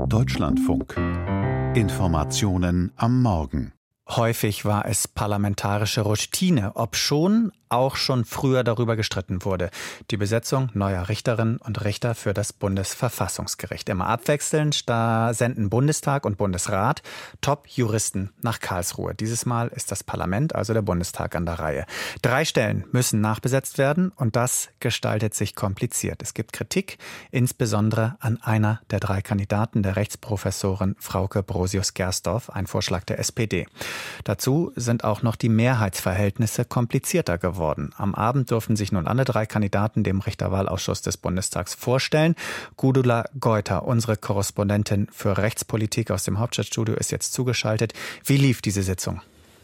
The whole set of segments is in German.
Deutschlandfunk. Informationen am Morgen. Häufig war es parlamentarische Routine, obschon auch schon früher darüber gestritten wurde. Die Besetzung neuer Richterinnen und Richter für das Bundesverfassungsgericht. Immer abwechselnd, da senden Bundestag und Bundesrat Top-Juristen nach Karlsruhe. Dieses Mal ist das Parlament, also der Bundestag, an der Reihe. 3 Stellen müssen nachbesetzt werden und das gestaltet sich kompliziert. Es gibt Kritik, insbesondere an einer der 3 Kandidaten, der Rechtsprofessorin Frauke Brosius-Gersdorf, ein Vorschlag der SPD. Dazu sind auch noch die Mehrheitsverhältnisse komplizierter geworden. Am Abend durften sich nun alle 3 Kandidaten dem Richterwahlausschuss des Bundestags vorstellen. Gudula Geuter, unsere Korrespondentin für Rechtspolitik aus dem Hauptstadtstudio, ist jetzt zugeschaltet. Wie lief diese Sitzung?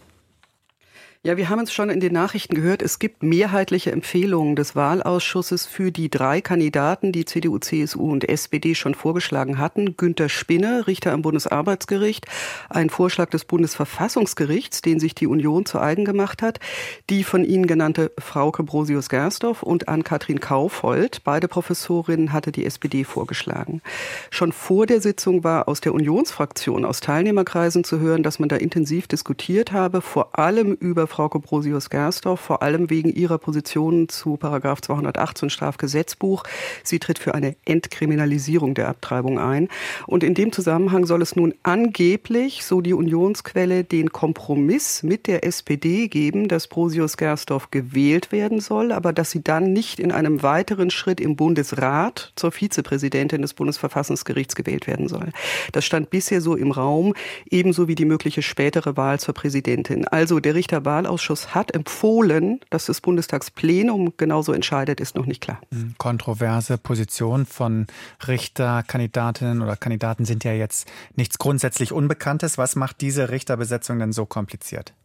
Ja, wir haben es schon in den Nachrichten gehört. Es gibt mehrheitliche Empfehlungen des Wahlausschusses für die 3 Kandidaten, die CDU, CSU und SPD schon vorgeschlagen hatten. Günter Spinner, Richter am Bundesarbeitsgericht, ein Vorschlag des Bundesverfassungsgerichts, den sich die Union zu eigen gemacht hat. Die von Ihnen genannte Frauke Brosius-Gersdorf und Ann-Kathrin Kaufhold. Beide Professorinnen hatte die SPD vorgeschlagen. Schon vor der Sitzung war aus der Unionsfraktion, aus Teilnehmerkreisen zu hören, dass man da intensiv diskutiert habe, vor allem über Frauke Brosius-Gersdorf, vor allem wegen ihrer Position zu § 218 Strafgesetzbuch. Sie tritt für eine Entkriminalisierung der Abtreibung ein. Und in dem Zusammenhang soll es nun angeblich, so die Unionsquelle, den Kompromiss mit der SPD geben, dass Brosius-Gersdorf gewählt werden soll, aber dass sie dann nicht in einem weiteren Schritt im Bundesrat zur Vizepräsidentin des Bundesverfassungsgerichts gewählt werden soll. Das stand bisher so im Raum, ebenso wie die mögliche spätere Wahl zur Präsidentin. Also der Richterwahlausschuss hat empfohlen, dass das Bundestagsplenum genauso entscheidet, ist noch nicht klar. Kontroverse Position von Richterkandidatinnen oder Kandidaten sind ja jetzt nichts grundsätzlich Unbekanntes. Was macht diese Richterbesetzung denn so kompliziert?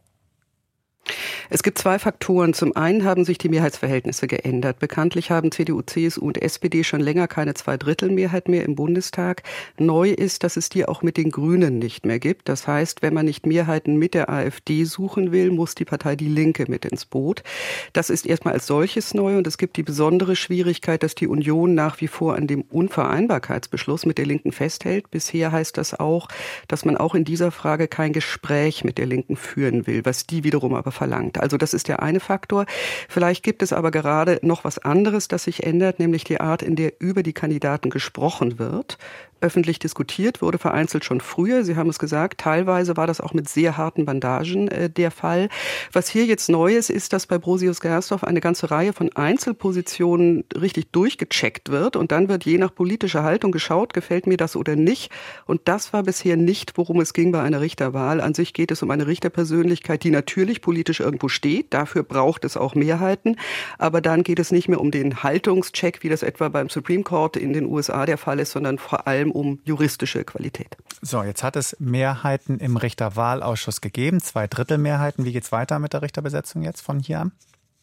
Es gibt 2 Faktoren. Zum einen haben sich die Mehrheitsverhältnisse geändert. Bekanntlich haben CDU, CSU und SPD schon länger keine Zweidrittelmehrheit mehr im Bundestag. Neu ist, dass es die auch mit den Grünen nicht mehr gibt. Das heißt, wenn man nicht Mehrheiten mit der AfD suchen will, muss die Partei Die Linke mit ins Boot. Das ist erstmal als solches neu und es gibt die besondere Schwierigkeit, dass die Union nach wie vor an dem Unvereinbarkeitsbeschluss mit der Linken festhält. Bisher heißt das auch, dass man auch in dieser Frage kein Gespräch mit der Linken führen will, was die wiederum aber verlangt. Also das ist der eine Faktor. Vielleicht gibt es aber gerade noch was anderes, das sich ändert, nämlich die Art, in der über die Kandidaten gesprochen wird. Öffentlich diskutiert wurde vereinzelt schon früher. Sie haben es gesagt, teilweise war das auch mit sehr harten Bandagen der Fall. Was hier jetzt neu ist, dass bei Brosius-Gersdorf eine ganze Reihe von Einzelpositionen richtig durchgecheckt wird und dann wird je nach politischer Haltung geschaut, gefällt mir das oder nicht. Und das war bisher nicht, worum es ging bei einer Richterwahl. An sich geht es um eine Richterpersönlichkeit, die natürlich politisch irgendwo steht. Dafür braucht es auch Mehrheiten. Aber dann geht es nicht mehr um den Haltungscheck, wie das etwa beim Supreme Court in den USA der Fall ist, sondern vor allem um juristische Qualität. So, jetzt hat es Mehrheiten im Richterwahlausschuss gegeben, 2/3 Mehrheiten. Wie geht es weiter mit der Richterbesetzung jetzt von hier an?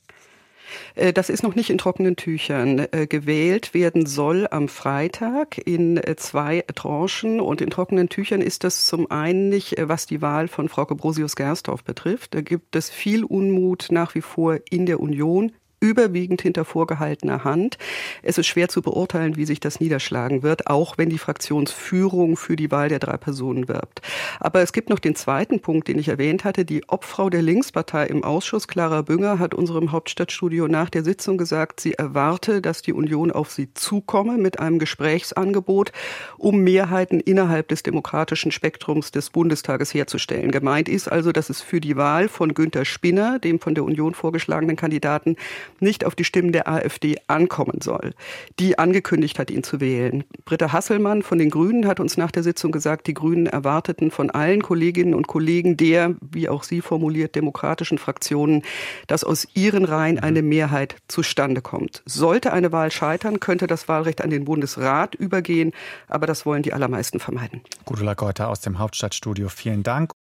Das ist noch nicht in trockenen Tüchern. Gewählt werden soll am Freitag in 2 Tranchen. Und in trockenen Tüchern ist das zum einen nicht, was die Wahl von Frauke Brosius-Gersdorf betrifft. Da gibt es viel Unmut nach wie vor in der Union, überwiegend hinter vorgehaltener Hand. Es ist schwer zu beurteilen, wie sich das niederschlagen wird, auch wenn die Fraktionsführung für die Wahl der 3 Personen wirbt. Aber es gibt noch den zweiten Punkt, den ich erwähnt hatte. Die Obfrau der Linkspartei im Ausschuss, Clara Bünger, hat unserem Hauptstadtstudio nach der Sitzung gesagt, sie erwarte, dass die Union auf sie zukomme mit einem Gesprächsangebot, um Mehrheiten innerhalb des demokratischen Spektrums des Bundestages herzustellen. Gemeint ist also, dass es für die Wahl von Günter Spinner, dem von der Union vorgeschlagenen Kandidaten, nicht auf die Stimmen der AfD ankommen soll, die angekündigt hat, ihn zu wählen. Britta Hasselmann von den Grünen hat uns nach der Sitzung gesagt, die Grünen erwarteten von allen Kolleginnen und Kollegen der, wie auch sie formuliert, demokratischen Fraktionen, dass aus ihren Reihen eine Mehrheit zustande kommt. Sollte eine Wahl scheitern, könnte das Wahlrecht an den Bundesrat übergehen, aber das wollen die allermeisten vermeiden. Gudula Geuter aus dem Hauptstadtstudio, vielen Dank.